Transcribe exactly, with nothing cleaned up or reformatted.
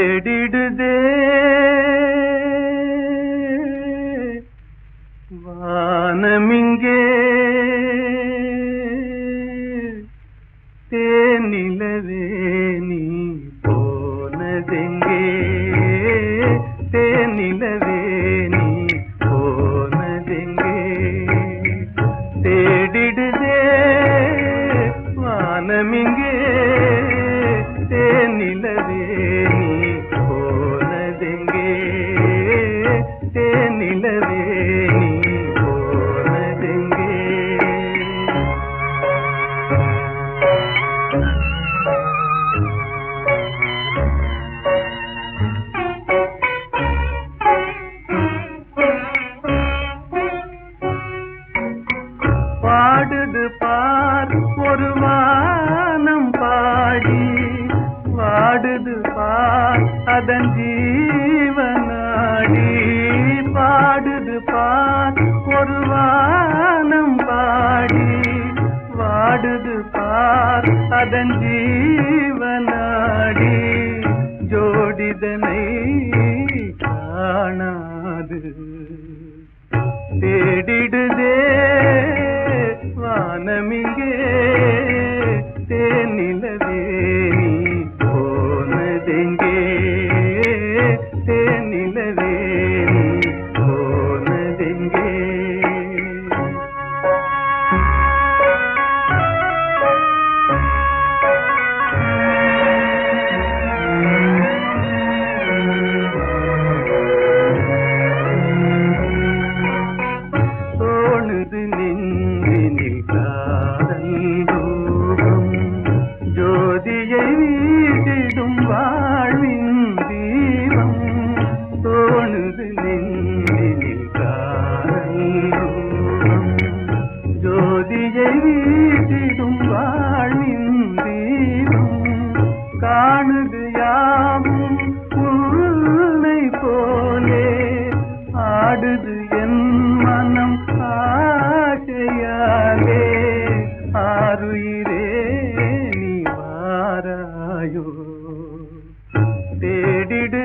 தேடிடுதே வானமிங்கே தேனிலவே நீ போனதெங்கே தேனிலவே நீ போனதெங்கே தேடிடுதே வானமிங்கே தேனிலவே நீ போனதெங்கே தேனிலவே நீ போனதெங்கே பாடுது பார் ஒரு வானம் பாடி வாடுது பார் அதன் ஜீவனாடி பாடுது பார் ஒரு வானம் பாடி வாடுது பார் அதன் ஜீவனாடி ஜோடிதனை காணாது தேடிடுதே வானமிங்கே தேனிலவே நீ போனதெங்கே தேனிலவே நீ போனதெங்கே தோணுது நெஞ்சினில் காதல் ரூபம் ஜோதியை வீசிடும் வாழ்வின் தீபம் தோணுது நெஞ்சினில் காதல் ரூபம் ஜோதியை வீசிடும் வாழ்வின் தீபம் காணுது யாவும் உன்னை போலே ஆடுது என் மனம் ஆசையாலே ஆருயிரே நீ வாராயோ தேடிடு